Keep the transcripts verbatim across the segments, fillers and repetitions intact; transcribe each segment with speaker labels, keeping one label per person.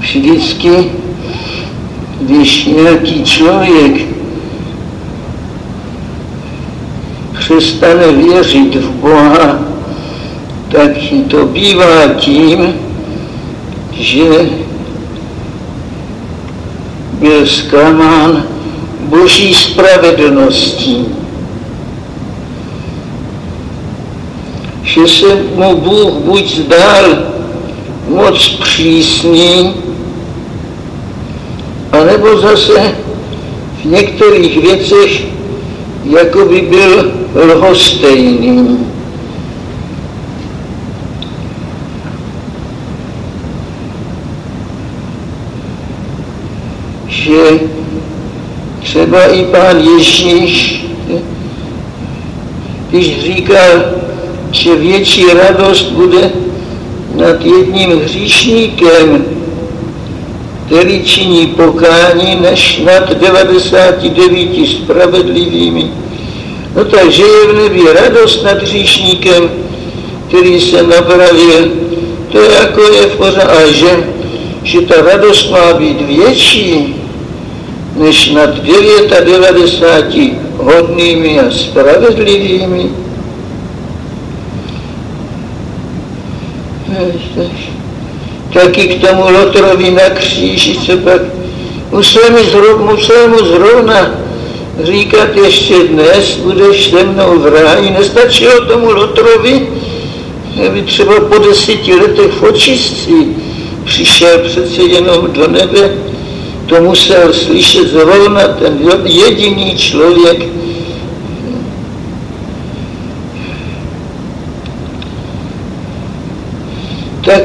Speaker 1: vždycky, když nějaký člověk přestane věřit v Boha, tak to bývá tím, že byl zklamán Boží spravedlností. Že se mu Bůh buď zdál moc přísný, anebo zase v některých věcech jako by byl lhostejný. Že třeba i Pán Ježíš, když říkal, že větší radost bude nad jedním hříšníkem, který činí pokání, než nad devadesáti devíti spravedlivými. No takže je v nebi radost nad hříšníkem, který se napravil. To je jako je v pořádku. A že, že ta radost má být větší, než nad devadesáti devíti hodnými a spravedlivými. Taky k tomu Lotrovi na kříži, co pak musel mu, zrovna, musel mu zrovna říkat ještě dnes, budeš se mnou v ráji. Nestačilo tomu Lotrovi, aby třeba po deseti letech v očistci přišel přece jenom do nebe. To musel slyšet zrovna ten jediný člověk. Tak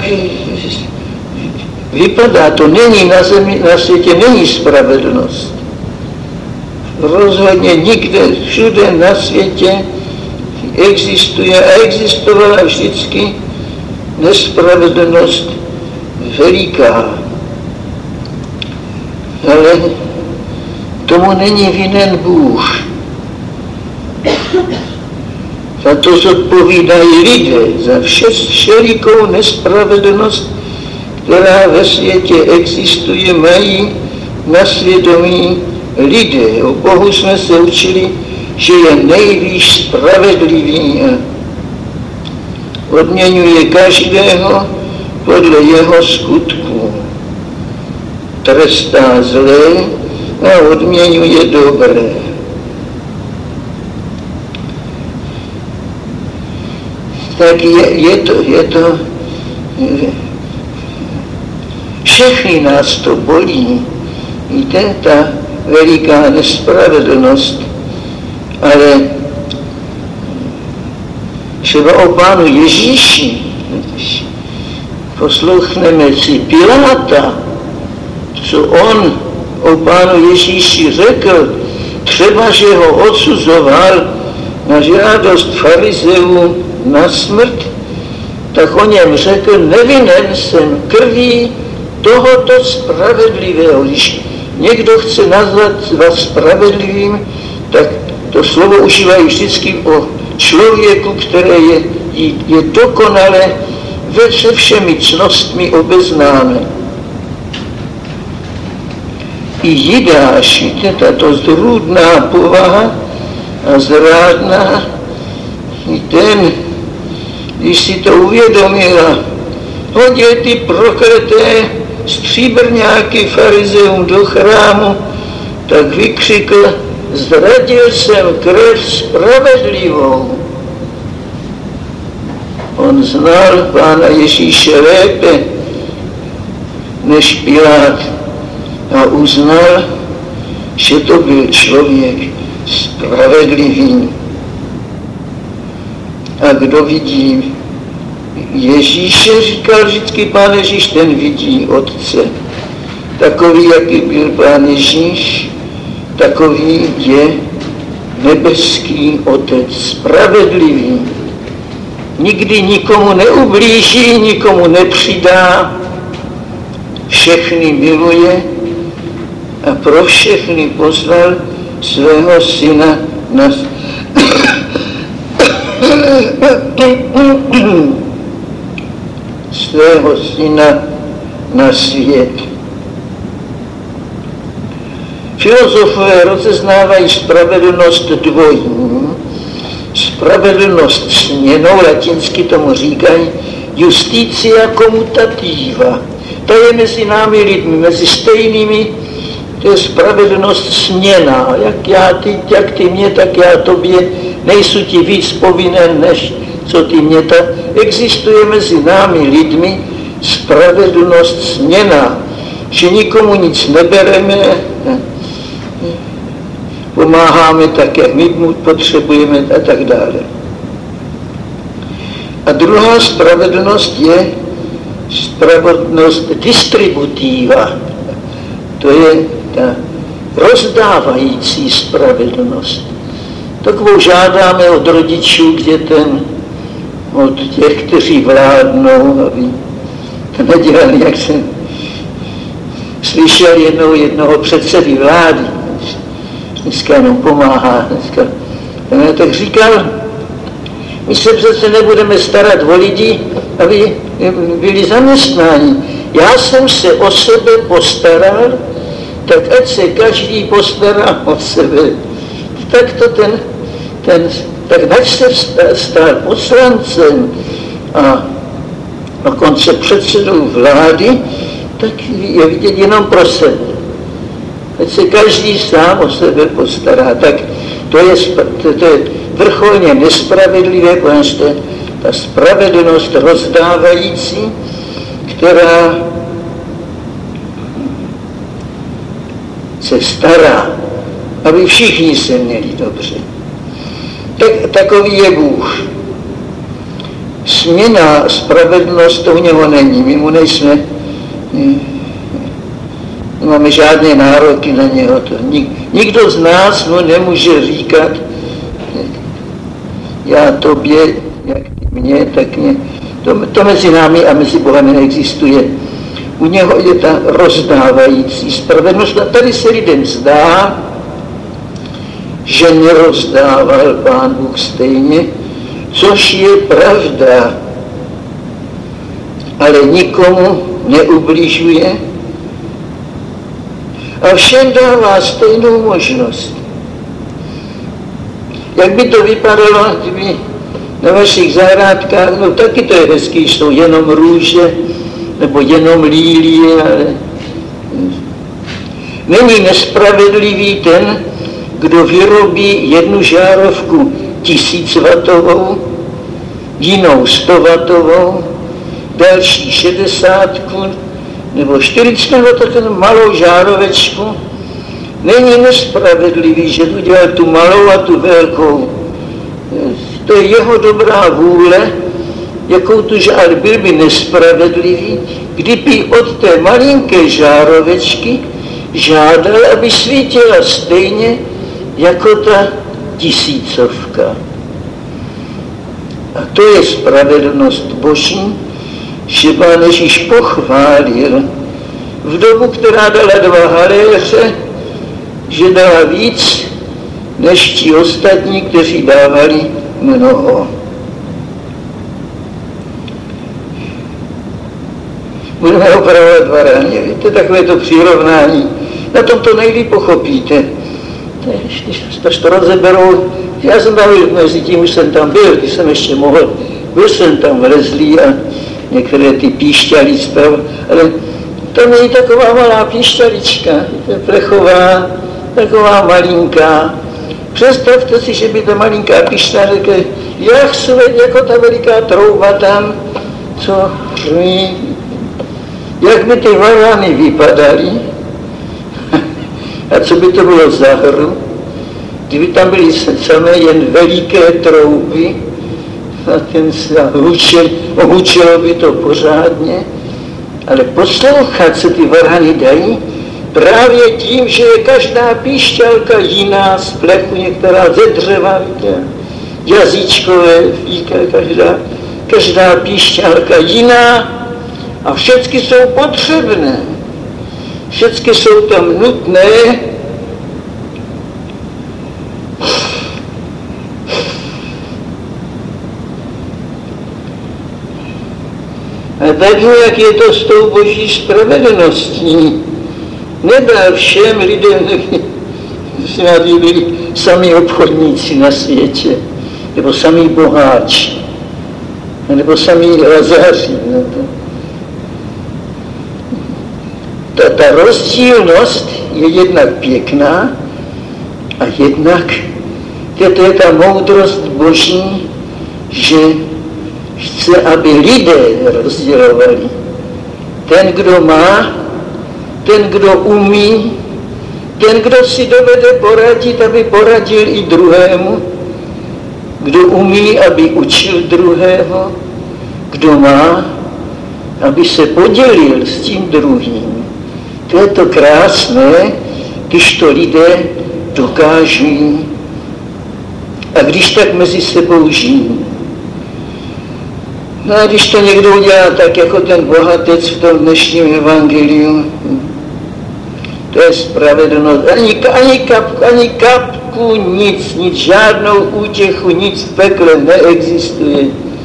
Speaker 1: vypadá, to není na zemi, na světě není spravedlnost. Rozhodně nikde, všude na světě existuje a existovala vždycky nespravedlnost veliká. Ale tomu není vinen Bůh. Za to zodpovídají lidé, za vše, všelikou nespravedlnost, která ve světě existuje, mají na svědomí lidé. O Bohu jsme se učili, že je nejvýš spravedlivý a odměňuje každého podle jeho skutku. Trestá zlé a odměňuje dobré. Tak je, je to, je to, všechny nás to bolí. Víte, ta veliká nespravedlnost, ale třeba o Pánu Ježíši, poslouchneme si Piláta, co on o Pánu Ježíši řekl, třeba, že ho odsuzoval na žádost farizeů na smrt, tak o něm řekl, nevinen jsem krví tohoto spravedlivého. Když někdo chce nazvat vás spravedlivým, tak to slovo užívají vždycky o člověku, které je, je dokonale ve se všemi cnostmi obeznámen. I Jidáš, víte, tato zrůdná povaha a zrádná, i ten, když si to uvědomila, hodil ty prokleté stříbrňáky farizeům do chrámu, tak vykřikl, zradil jsem krev spravedlivou. On znal Pána Ježíše lépe než Pilát a uznal, že to byl člověk spravedlivý. A kdo vidí Ježíše, říkal vždycky Pán Ježíš, ten vidí Otce. Takový, jaký byl Pán Ježíš, takový je nebeský Otec, spravedlivý. Nikdy nikomu neublíží, nikomu nepřidá, všechny miluje a pro všechny poslal svého syna na svého syna na svět. Filozofové rozeznávají spravedlnost dvojí. Spravedlnost směnou, latinsky tomu říkají justitia commutativa. To je mezi námi lidmi, mezi stejnými, to je spravedlnost směna. Jak, já, ty, jak ty mě, tak já tobě, nejsou ti víc povinen, než co ty mě. Ta existuje mezi námi lidmi spravedlnost směna, že nikomu nic nebereme, pomáháme tak, jak my potřebujeme a tak dále. A druhá spravedlnost je spravedlnost distributiva. To je ta rozdávající spravedlnost. Takovou žádáme od rodičů k dětem, od těch, kteří vládnou, aby to nedělali, jak jsem slyšel jednou jednoho předsedy vlády. Dneska jenom pomáhá. Dneska. Tak říkal, my se přece nebudeme starat o lidi, aby byli zaměstnáni. Já jsem se o sebe postaral, tak ať se každý postará o sebe. Tak to ten, ten tak nač se stal poslancem a dokonce předsedou vlády, tak je vidět jenom pro sebe. Ať se každý sám o sebe postará, tak to je, to, to je vrcholně nespravedlivé, protože ta spravedlnost rozdávající, která se stará, aby všichni se měli dobře. Tak, takový je Bůh. Směna, spravedlnost, to u něho není. My mu nejsme, nemáme žádné nároky na něho. To nik, nikdo z nás mu nemůže říkat, já tobě, jak ty mě, tak mě. To, to mezi námi a mezi Bohem neexistuje. U něho je ta rozdávající spravedlnost. A tady se lidem zdá, že nerozdával Pán Bůh stejně, což je pravda, ale nikomu neubližuje a všem dává stejnou možnost. Jak by to vypadalo, kdyby na vašich zahrádkách, no taky to je hezký, jsou jenom růže, nebo jenom lílie, ale není nespravedlivý ten, kdo vyrobí jednu žárovku tisícwatovou, jinou stowatovou, další šedesátku, nebo čtyřicet, nebo takovou malou žárovečku. Není nespravedlivý, že udělal tu malou a tu velkou. To je jeho dobrá vůle, jakou tu žár, byl by nespravedlivý, kdyby od té malinké žárovečky žádal, aby svítila stejně jako ta tisícovka. A to je spravedlnost Boží, že Pán Ježíš pochválil v dobu, která dala dva haléře, že dala víc než ti ostatní, kteří dávali mnoho. Budeme opravovat varáně, víte, takové to přirovnání. Na tom to nejlíp pochopíte. Když to rozeberou, já jsem tam, mezi tím už jsem tam byl, když jsem ještě mohl, byl jsem tam vlezlý a některé ty píšťaly sprav, ale tam je taková malá píšťalička, plechová, taková malinká. Představte si, že by ta malinká píšťa řekla, jak svět, jako ta veliká trouba tam, co řví, jak by ty varany vypadaly a co by to bylo za hru, kdyby tam byly samé jen veliké trouby a ten se hučel, hučelo by to pořádně, ale poslouchat se ty varhany dají právě tím, že je každá píšťalka jiná z plechu, některá ze dřeva, víte, jazyčkové, víte, každá, každá píšťalka jiná a všechny jsou potřebné, všechny jsou tam nutné. A tak, jak je to s tou Boží spravedlností, nedal všem lidem snad byli sami obchodníci na světě, nebo sami boháči, nebo sami lazaři. No to. Ta, ta rozdílnost je jednak pěkná a jednak to je ta moudrost Boží, že chce, aby lidé rozdělovali. Ten, kdo má, ten, kdo umí, ten, kdo si dovede poradit, aby poradil i druhému, kdo umí, aby učil druhého, kdo má, aby se podělil s tím druhým. To je to krásné, když to lidé dokáží a když tak mezi sebou žijí. No a když to někdo udělá tak, jako ten bohatec v tom dnešním evangeliu, to je spravedlnost. Ani, ani, kapku, ani kapku, nic, nic, žádnou útěchu, nic v pekle neexistuje.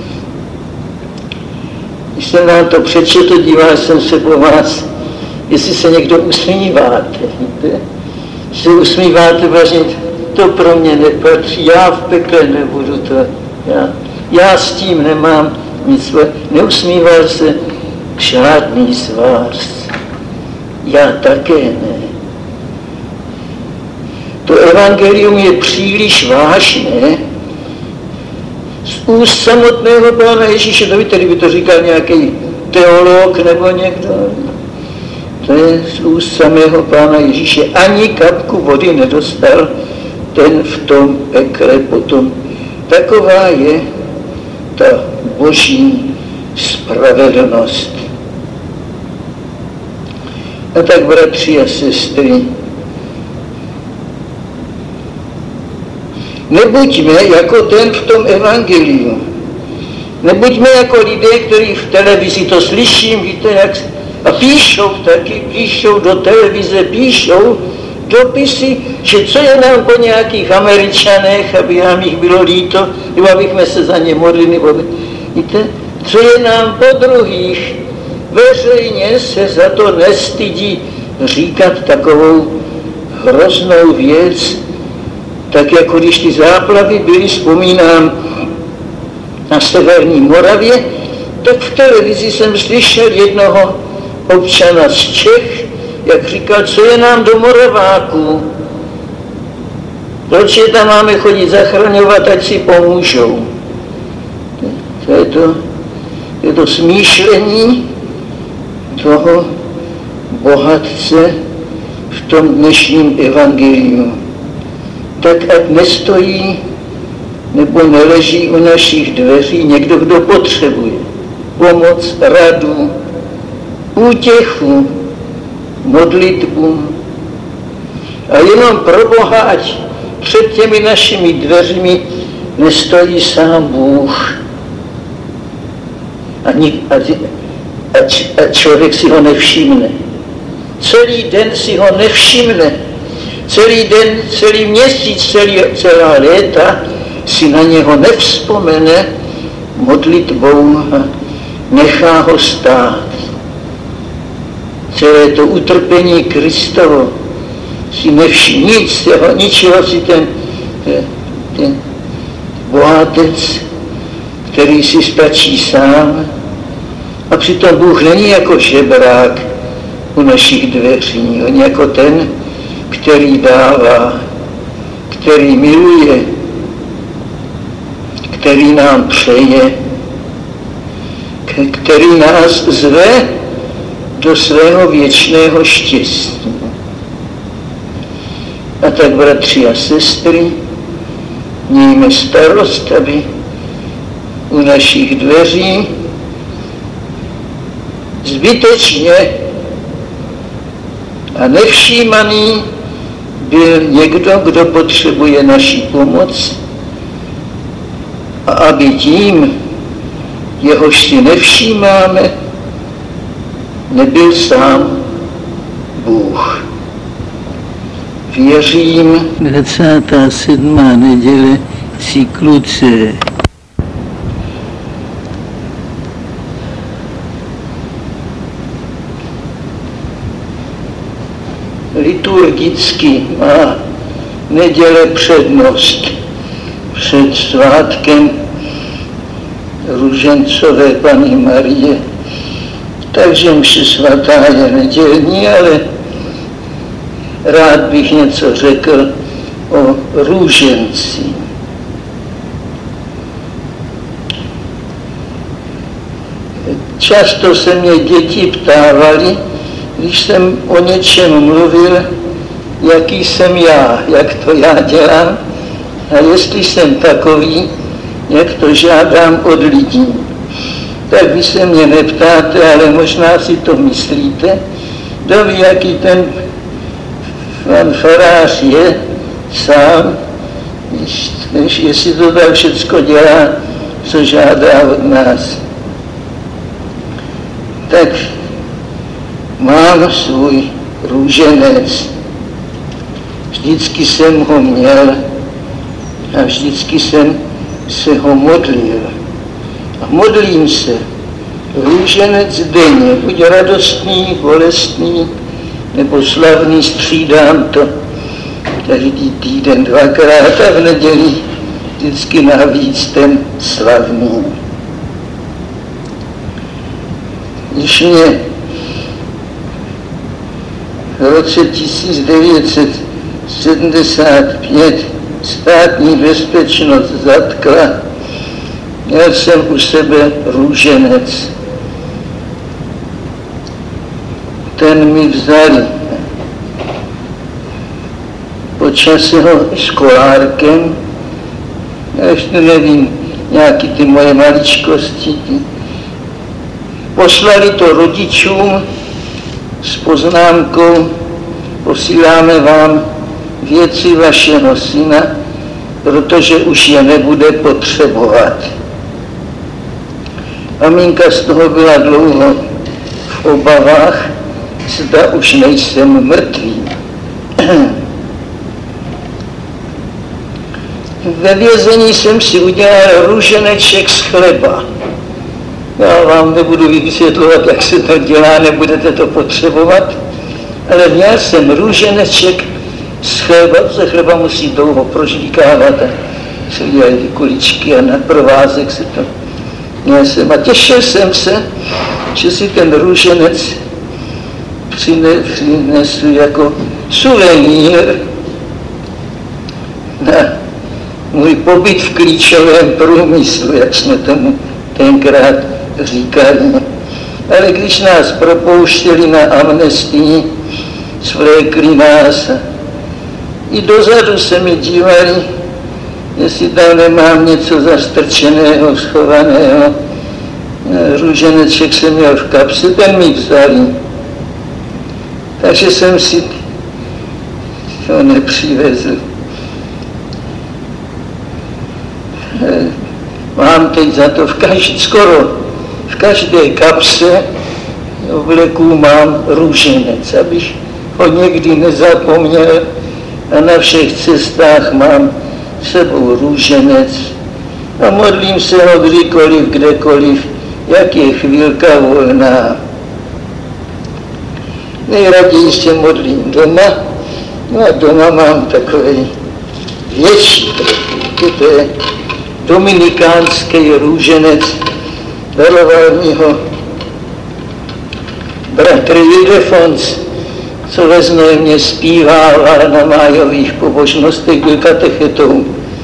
Speaker 1: Když jsem nám to přečetl, díval jsem se po vás, jestli se někdo usmíváte, víte? Když se usmíváte, vážně, to pro mě nepatří, já v pekle nebudu to, já, já s tím nemám nic, neusmíval se žádný z vás, já také ne. To evangelium je příliš vážné z úst samotného Pána Ježíše, to víte, kdyby to říkal nějaký teolog nebo někdo, to je z úst samého Pána Ježíše, ani kapku vody nedostal ten v tom pekle potom. Taková je ta Boží spravedlnost. A tak, bratři a sestry, nebuďme jako ten v tom evangeliu. Nebuďme jako lidé, kteří v televizi to slyším, víte, jak, a píšou taky, píšou do televize, píšou dopisy, že co je nám po nějakých Američanech, aby nám jich bylo líto, nebo abychom se za ně modlili, nebo víte, co je nám po druhých, veřejně se za to nestydí říkat takovou hroznou věc, tak jako když ty záplavy byly, vzpomínám na severní Moravě, tak v televizi jsem slyšel jednoho občana z Čech, jak říkal, co je nám do Moraváků, proč je tam máme chodit zachraňovat, ať si pomůžou. To je to, je to smýšlení toho bohatce v tom dnešním evangeliu. Tak ať nestojí nebo neleží u našich dveří někdo, kdo potřebuje pomoc, radu, útěchu, modlitbu. A jenom pro Boha, ať před těmi našimi dveřmi nestojí sám Bůh. Ani, ať, ať, ať člověk si ho nevšimne. Celý den si ho nevšimne. Celý den, celý měsíc, celý, celá léta si na něho nevzpomene modlitbou a nechá ho stát. Celé to utrpení Kristovo si nevšimne, nic, jeho, ničeho si ten, ten, ten bohatec, který si stačí sám, a přitom Bůh není jako žebrák u našich dveří, on jako ten, který dává, který miluje, který nám přeje, který nás zve do svého věčného štěstí. A tak, bratři a sestry, mějme starost, aby u našich dveří zbytečně a nevšímaný byl někdo, kdo potřebuje naši pomoc, a aby tím, jehož si nevšímáme, nebyl sám Bůh. Věřím.
Speaker 2: dvacátá sedmá neděle cyklu C.
Speaker 1: Liturgicky má neděle přednost před svátkem Růžencové Panny Marie. Takže mše svatá je nedělní, ale rád bych něco řekl o růženci. Často se mě děti ptávali, když jsem o něčem mluvil, jaký jsem já, jak to já dělám a jestli jsem takový, jak to žádám od lidí. Tak vy se mě neptáte, ale možná si to myslíte. Kdo ví, jaký ten pan farář je sám, jestli to tak všecko dělá, co žádá od nás. Tak mám svůj růženec. Vždycky jsem ho měl a vždycky jsem se ho modlil. A modlím se růženec denně, buď radostný, bolestný, nebo slavný, střídám to každý týden dvakrát a v neděli vždycky navíc ten slavný. Když mě v roce tisíc devět set sedmdesát pět státní bezpečnost zatkla, měl jsem u sebe růženec. Ten mi vzali. Počas ho školárkem, já ještě nevím, nějaký ty moje maličkosti, poslali to rodičům s poznámkou, posíláme vám věci vašeho syna, protože už je nebude potřebovat. Maminka z toho byla dlouho v obavách, zda už nejsem mrtvý. Ve vězení jsem si udělal růženeček z chleba. Já vám nebudu vysvětlovat, jak se to dělá, nebudete to potřebovat, ale měl jsem růženeček z chleba, ze chleba musí dlouho prožvíkávat a se udělají kuličky a na provázek se to měl jsem. A těšil jsem se, že si ten růženec přinesu jako suvenýr na můj pobyt v klíčovém průmyslu, jak jsme tomu tenkrát říkali. Ale když nás propouštěli na amnestii, svlékli nás a i dozadu se mi dívali, jestli tam nemám něco zastrčeného, schovaného. Růženeček jsem měl v kapse, ten mi vzali. Takže jsem si to nepřivezl. Mám teď za to v každé, skoro v každé kapse obleků mám růženec, abych ho někdy nezapomněl a na všech cestách mám s sebou růženec a modlím se ho kdykoliv, kdekoliv, jak je chvílka volná. Nejraději se modlím doma, no a doma mám takový větší, to je dominikánský růženec, daroval mi ho bratr Ildefons, co ve Znojmě zpívával na májových pobožnostech, byl katechetou.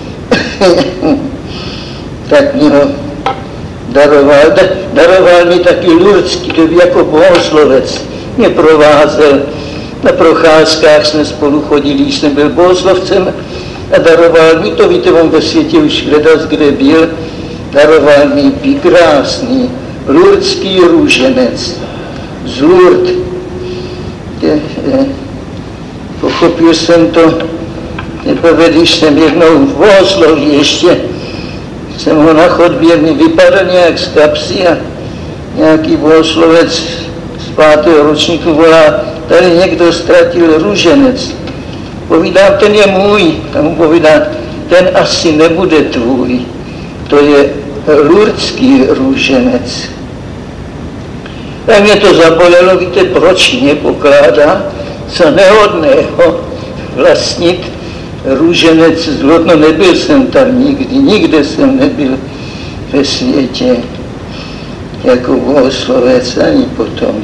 Speaker 1: Tak mi ho daroval. Daroval mi taky Lurdský, to byl jako bohoslovec. Mě provázel, na procházkách jsme spolu chodili, jsem byl bohoslovcem a daroval mi to, víte, on ve světě už hledat, kde byl, daroval mi krásný Lurdský růženec z Lourdes. Pochopil jsem to, teprve když jsem jednou v bohosloví ještě, jsem ho na chodbě, mi vypadl nějak z kapsy a nějaký bohoslovec z pátého ročníku volá, tady někdo ztratil růženec. Povídám, ten je můj. A mu povídám, ten asi nebude tvůj. To je Lurdský růženec. Tak mě to zabolelo, víte, proč mě pokládá za nehodného vlastnit růženec zlotno, nebyl jsem tam nikdy, nikde jsem nebyl ve světě jako bohoslovec ani potom.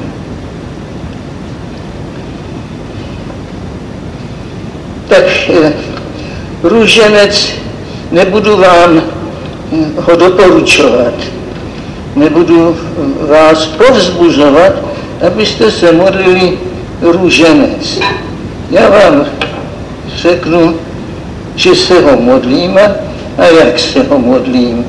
Speaker 1: Tak růženec, nebudu vám ho doporučovat, nebudu vás povzbuzovat, abyste se modlili růženec. Já vám řeknu, že se ho modlíme a jak se ho modlím.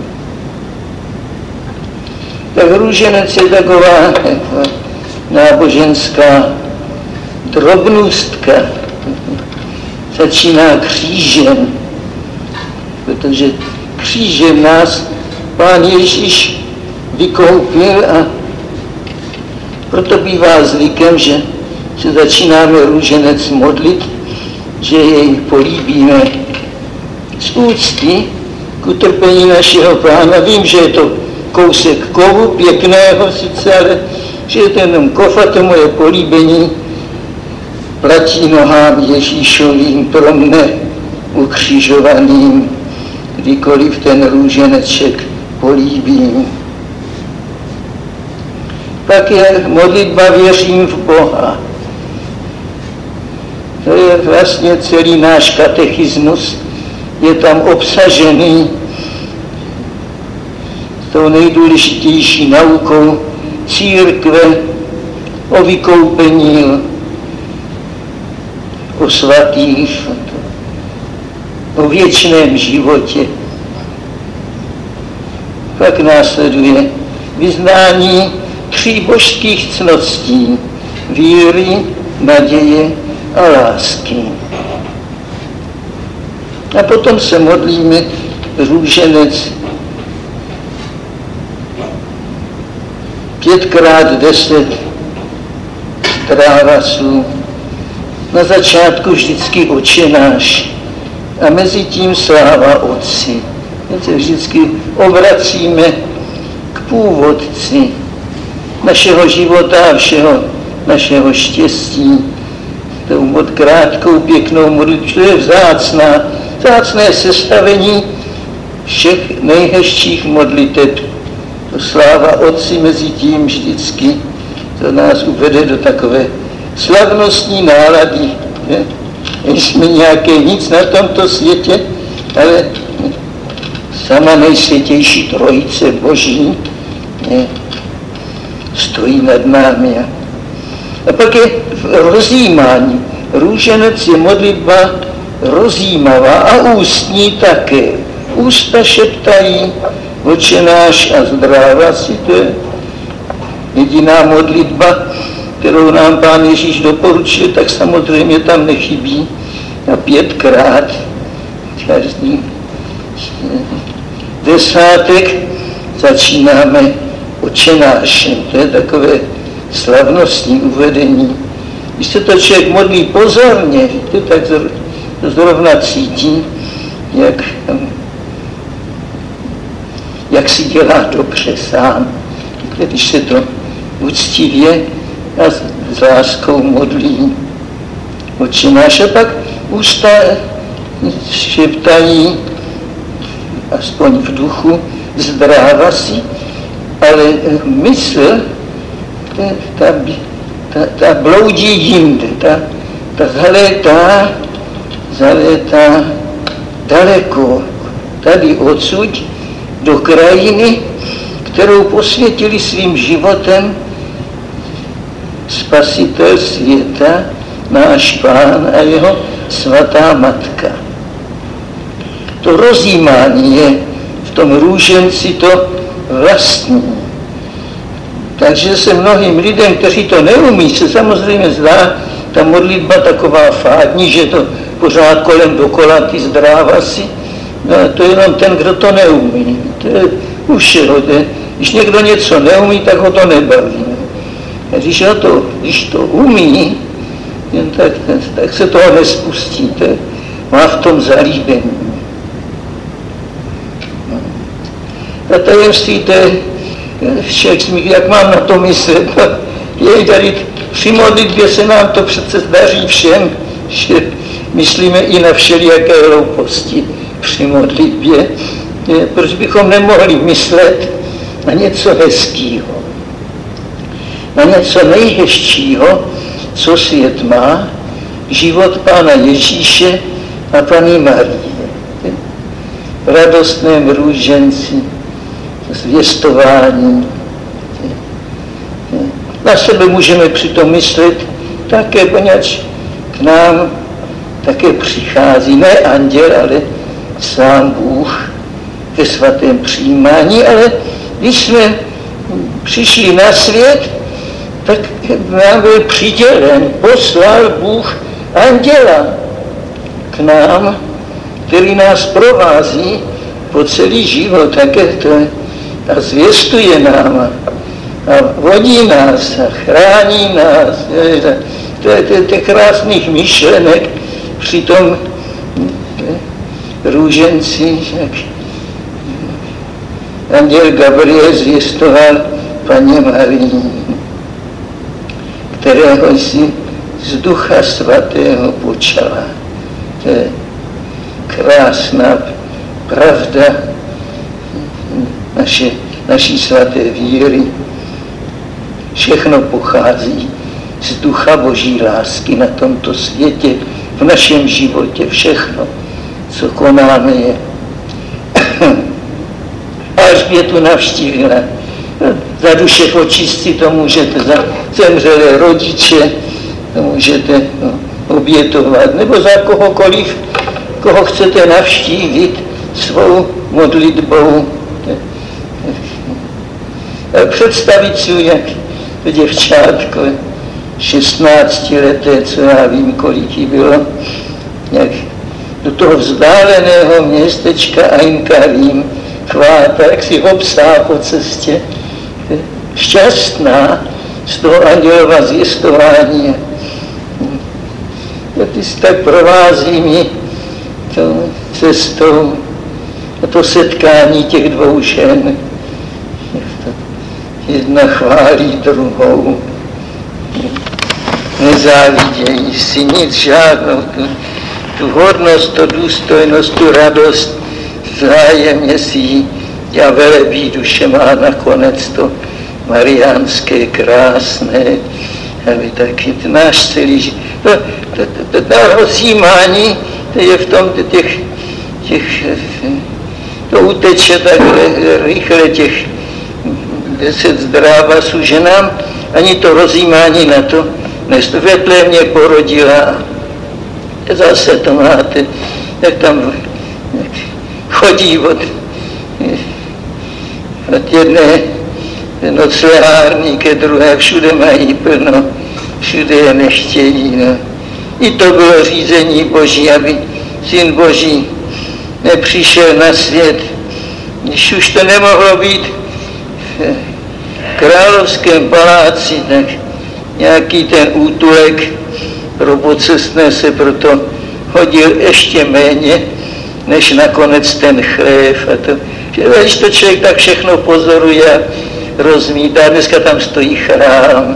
Speaker 1: Tak růženec je taková náboženská drobnostka. Začíná křížem, protože křížem nás Pán Ježíš vykoupil a proto bývá zvykem, že se začínáme růženec modlit, že jej políbíme z úcty k utrpení našeho Pána. Vím, že je to kousek kovu, pěkného sice, ale že je to jenom kov a to moje políbení platí nohám Ježíšovým pro mne ukřižovaným, kdykoliv ten růženeček políbím. Pak je modlitba věřím v Boha. To je vlastně celý náš katechismus, je tam obsažený tou nejdůležitější naukou církve o vykoupení, o svatých, o věčném životě. Pak následuje vyznání tří božských cností, víry, naděje a lásky. A potom se modlíme růženec pětkrát deset trávasů. Na začátku vždycky Otče náš a mezi tím sláva Otci. My se vždycky obracíme k původci našeho života a všeho našeho štěstí. Tou mod krátkou, pěknou modlitbu, to je vzácná, vzácné sestavení všech nejhezčích modliteb. To sláva Otci mezi tím vždycky, to nás uvede do takové slavnostní nálady. Nejsme nějaké nic na tomto světě, ale sama nejsvětější trojice Boží je, stojí nad námi. A pak je rozjímání. Růženec je modlitba rozjímavá a ústní také. Ústa šeptají Otče náš a zdráva si, to je jediná modlitba, kterou nám Pán Ježíš doporučil, tak samozřejmě tam nechybí. A pětkrát každý desátek začínáme Otče nášem. To je takové slavnostní uvedení. Když se to člověk modlí pozorně, to tak zrovna cítí, jak, jak si dělá dobře sám. Když se to úctivě a s láskou modlí Otče náš. A pak ústa šeptají, aspoň v duchu, zdráva si, ale mysl, ta, ta, ta, ta bloudí jinde, ta, ta zalétá, zalétá daleko, tady odsud, do krajiny, kterou posvětili svým životem Spasitel světa, náš Pán a jeho svatá Matka. To rozjímání je v tom růženci to vlastní. Takže se mnohým lidem, kteří to neumí, se samozřejmě zdá ta modlitba taková fádní, že to pořád kolem dokola ty zdrávasy. No, to je jenom ten, kdo to neumí. To je u všeho. Když někdo něco neumí, tak ho to nebaví. A když, ho to, když to umí, jen tak, tak se toho nespustí. To je, má v tom zalíbení. A tajemství to je, jak mám na to myslet, je tady při modlitbě se nám to přece zdaří všem, že myslíme i na všelijaké hlouposti při modlitbě, proč bychom nemohli myslet na něco hezkého, na něco nejhezčího, co svět má, život Pána Ježíše a Panny Marie. V radostném růženci, zvěstování. Na sebe můžeme přitom myslet také, poněvadž k nám také přichází ne anděl, ale sám Bůh ve svatém přijímání, ale když jsme přišli na svět, tak nám byl přidělen, poslal Bůh anděla k nám, který nás provází po celý život, také to je, a zvěstuje nám a vodí nás a chrání nás. To je těch krásných myšlenek při tom růženci, jak anděl Gabriel zvěstoval Panně Marii, kterého si z Ducha Svatého počala. To je krásná pravda naše, naší svaté víry. Všechno pochází z Ducha Boží lásky na tomto světě, v našem životě. Všechno, co konáme, je. Alžbětu navštívila. Za duše očistí to můžete, za zemřelé rodiče to můžete no, obětovat, nebo za kohokoliv, koho chcete navštívit svou modlitbou. Představit si, jak to děvčátko, šestnáctileté, co já vím, kolik jí bylo, jak do toho vzdáleného městečka Ein Karim chváta, jak si obsá po cestě, šťastná z toho andělova zjistování. A ty si tak provází mi tou cestou a to setkání těch dvou žen. Jedna chválí druhou. Nezávidějí si nic, žádnou tu, tu hodnost, tu důstojnost, tu radost, vzájemně si ji a velebí duše má nakonec to mariánské, krásné, aby taky náš celý to, to, to, to, to rozjímání, to je v tom těch, těch to uteče tak rychle těch deset zdrávasů, že nám ani to rozjímání na to, než to větle mě porodila. Zase to máte, jak tam jak chodí od, od jedné noclehárny ke druhé, všude mají plno, všude je nechtějí. No. I to bylo řízení Boží, aby Syn Boží nepřišel na svět, když už to nemohlo být v královském paláci, tak nějaký ten útulek pro pocestné se proto hodil ještě méně, než nakonec ten chlév. A to, že když to člověk tak všechno pozoruje a rozmítá, dneska tam stojí chrám.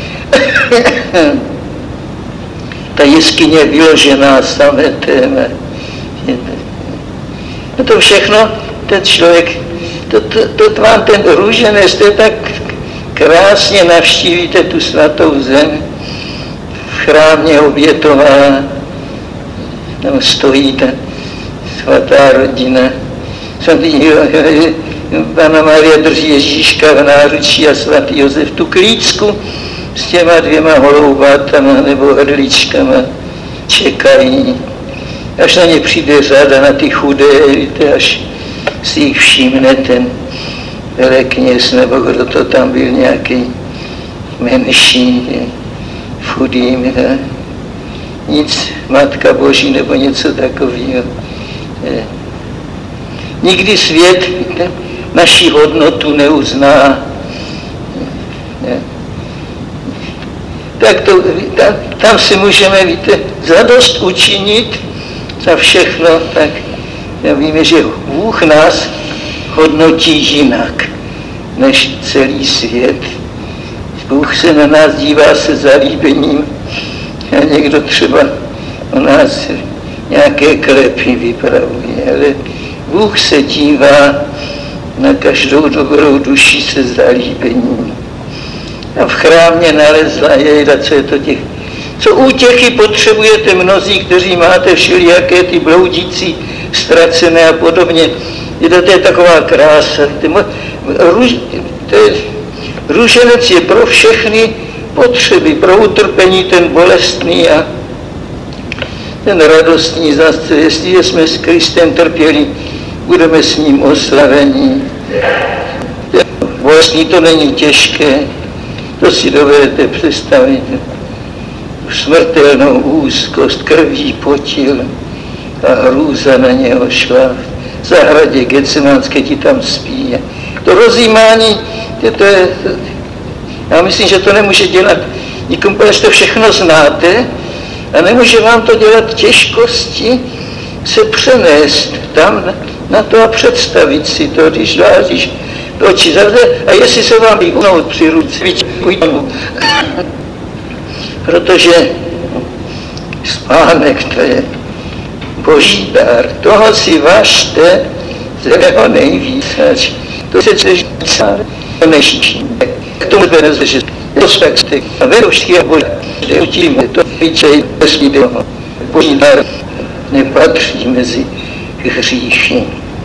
Speaker 1: Ta jeskyně je vyložená sametem. A to všechno, ten člověk, to, to, to vám ten růženec, to je tak krásně navštívíte tu svatou zem, v chrámě obětová, tam stojí ta svatá rodina. Svatý Panna Maria drží Ježíška v náručí a svatý Josef tu klícku s těma dvěma holoubátama nebo hrdličkama čekají. Až na ně přijde řada, na ty chudé, víte, až si jich všimne ten velekněz, nebo kdo to tam byl, nějaký menší, chudým. Nic, Matka Boží nebo něco takového. Nikdy svět naši hodnotu neuzná. Tak to, tam, tam si můžeme, víte, zadost učinit za všechno, tak já víme, že Bůh nás hodnotí jinak než celý svět. Bůh se na nás dívá se zalíbením a někdo třeba o nás nějaké klepy vypravuje, ale Bůh se dívá na každou dobrou duši se zalíbením. A v chrámě nalezla jejda, co je to těch, co útěchy potřebujete mnozí, kteří máte všelijaké ty bloudící, ztracené a podobně. Jde, to je taková krása. Růž, to je, růženec je pro všechny potřeby, pro utrpení ten bolestný a ten radostný zase. Jestliže jsme s Kristem trpěli, budeme s ním oslavení. Bolestný to není těžké, to si dovedete představit. Smrtelnou úzkost, krví potil a hrůza na něho šla. V zahradě Getsemanské ti tam spí. To rozjímání, to, to je, já myslím, že to nemůže dělat nikomu, protože to všechno znáte a nemůže vám to dělat těžkosti se přenést tam na to a představit si to, když vážíš oči zavře a jestli se vám vyhnout při ruce, protože spánek to je boží dar, toho si važte zeleho nejvíc, to se ceží to neží, k tomu zvedne, že to spekty a vedouští a boží, že utíme to více jestli toho boží dar nepatří mezi hříchy.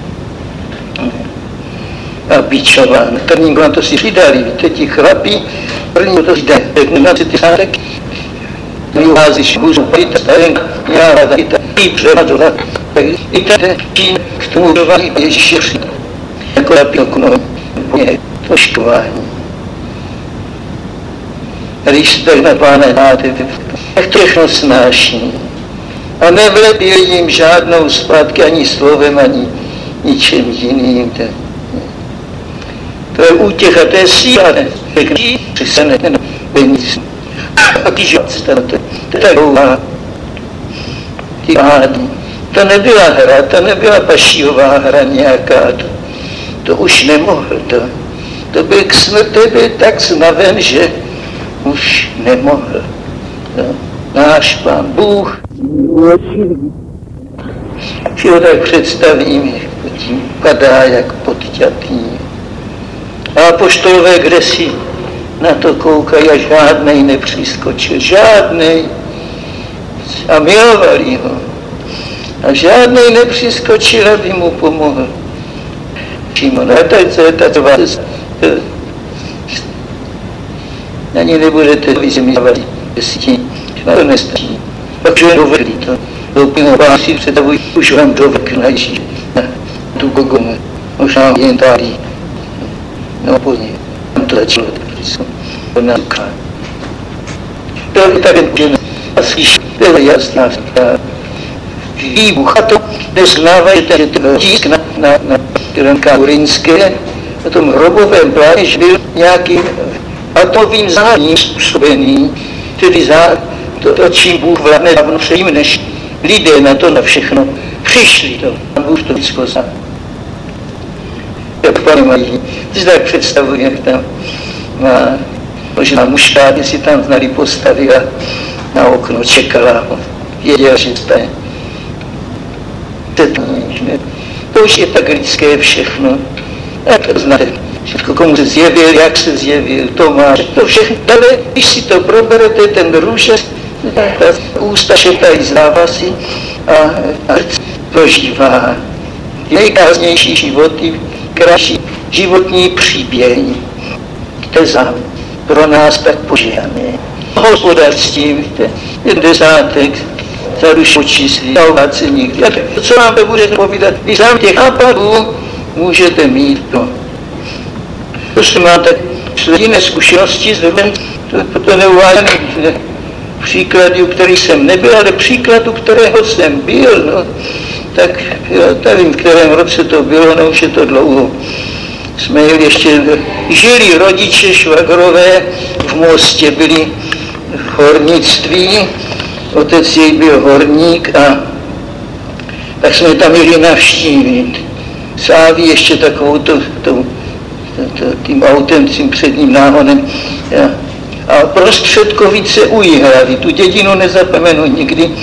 Speaker 1: A bičován. První vám to si přidali, víte, ti chlapí, první to si jde, na ty sárek, vyházíš můžu pojít a starenka, já taky taky přemadla, tak i tady tím k tomu dovali Ježíši, jako napilknou, je to škování. A když si tak na Pána dáte, tak to všechno snáší. A nevlepil jim žádnou zpátky ani slovem, ani ničem jiným. To je útěcha, to je síla, že se neníc. A když to je tak dlouhá. Ty pádní. To nebyla hra, to nebyla pašíová hra nějaká. To, to už nemohl. To, to byl k smrti, byl tak znaven, že už nemohl. To, náš Pán Bůh. Si ho tak představím, tím padá jak podťatý. A apoštolové, kde si na to koukají a žádnej nepřiskočil, žádnej. A milovali ho. A žádnej nepřiskočil, aby mu pomohl. Šimon, a tak co je ta vás, ani nebudete vyzemívat, jestli to nestačí. Takže dovedli to. Doupinu vás si představují, už vám doveknají na tu Gogomu. Možná jen tady. No pozdě. Tam to začalo tak. To náklad. To je tak jen užene. A slyš, to je jasná vztah. Výbuch. A to neznávají, že to dísk na, na, na Tyranka Urinské, na tom hrobovém pláně, že byl nějakým atomovým záním způsobený, tedy za to, to čím Bůh vládne dávno předtím, než lidé na to na všechno přišli. To Pán Bůh to vždycky sám. Jak Pane mají, ty si tak představuji, jak tam má možná mužkát, jestli tam znali postavy a na okno čekala, věděla, že stane. To už je tak lidské všechno. A to znáte, všechno komu se zjevil, jak se zjevil, to má, to všechno. Ale když si to proberete, ten růžec, ta ústa šeptají závazí a, a prožívá nejkrásnější životy, krásný životní příběh. To je pro nás tak požehnané. Hospodářství, víte, jeden desátek, za duši očíslí, zaovat se nikdy. A to, co vám to budete povídat, vy sám těch nápadů můžete mít to. Prostě máte jiné zkušenosti, to, to neuvádím příklady, u kterých jsem nebyl, ale příkladu, kterého jsem byl, no, tak já nevím, v kterém roce to bylo, no už je to dlouho. Jsme jeli ještě, žili rodiče švagrové v Mostě, byli v hornictví, otec jej byl horník a tak jsme tam jeli navštívit. Sáví ještě takovou to, to, to, tím autem, tím předním náhonem. A prostředkovice u Jihlavy, tu dědinu nezapomenu nikdy,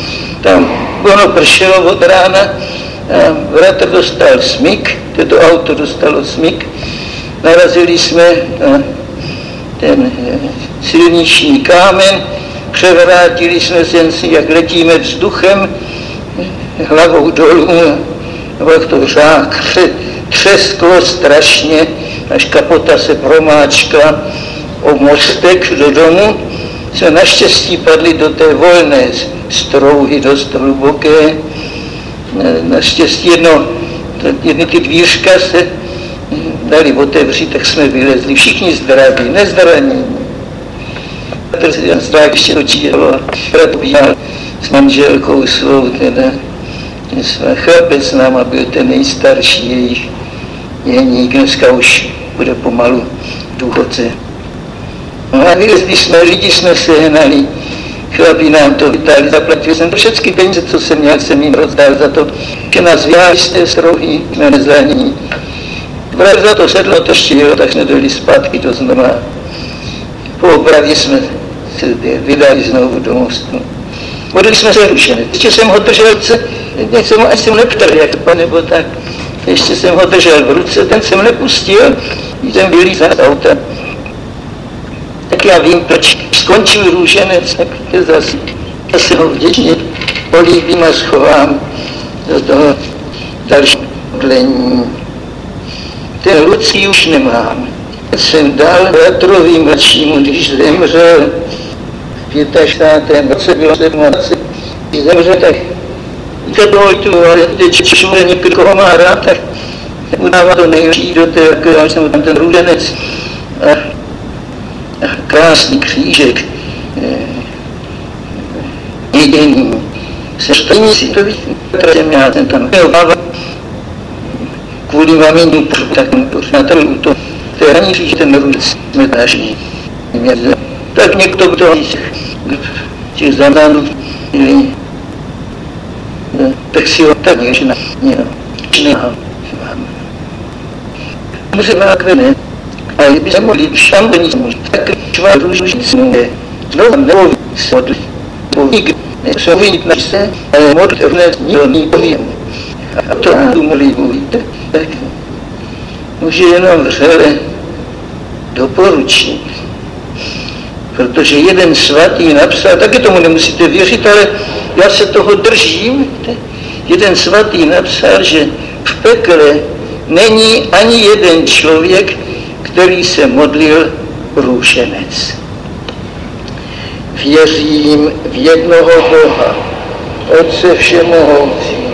Speaker 1: tam ono pršelo od rána a bratr dostal smyk, toto auto dostalo smyk, narazili jsme na ten silniční kámen, převrátili jsme se, jak letíme vzduchem, hlavou dolů, a pak to řák třesklo strašně, až kapota se promáčkla o mostek do domu. Jsme naštěstí padli do té volné strouhy, dost hluboké. Naštěstí jedno, jedny ty dvířka se dali otevřít, tak jsme vylezli. Všichni zdraví, nezdraní. Petr se jen strach ještě točíval a probíhal s manželkou svou, teda chlapec nám a byl ten nejstarší jejich jeník, dneska už bude pomalu důchodce. No a vylezli jsme, lidi jsme sehnali, chlapi nám to vytáhli, zaplatil jsem to všechny peníze, co jsem měl, jsem jim rozdal za to, že nás vyháli z té strouhy, jsme nezranění. Brat za to sedlo, to štílo, tak jsme dojeli zpátky do znova. Po opravě jsme se vydali znovu do mostu. Modlili jsme se rušené. Ještě jsem ho držel, teď jsem ho asi neptal, jak to nebo tak. Ještě jsem ho držel v ruce, ten jsem nepustil, když jsem vylíz z auta. Tak já vím, proč skončil růženec, tak je zase, zase ho vděčně políbím a schovám do toho dalšího modlení. Ten Lucí už nemám. Jsem dal bratrovi mladšímu, když zemřel v šedesátém roce, bylo sedmnáct, když zemřel, tak kadojtu, ale teď všude někoho má rád, tak mu dává to nejlepší do té, já jsem tam ten růženec a, a krásný křížek, jediný. Se stejně si to víc, jsem já ten tam měl báva, kvůli maminu, tak na trhu to, to je ani říct, ten růženec metážní. Tak někdo by to těch zamánů, tak si ho tak ještě měl. Může má kvene, ale kdyby se mohli všam do nic může, tak čvá růžniců je. Znovu nebo sodli, nebo nikdy nejsou vyjít na se, ale modlit rovnet nikdo nepovím. A to tu mohli mluvíte, tak může jenom vřele doporučit. Protože jeden svatý napsal, taky tomu nemusíte věřit, ale já se toho držím. Jeden svatý napsal, že v pekle není ani jeden člověk, který se modlil růženec. Věřím v jednoho Boha, Otce všemohoucí,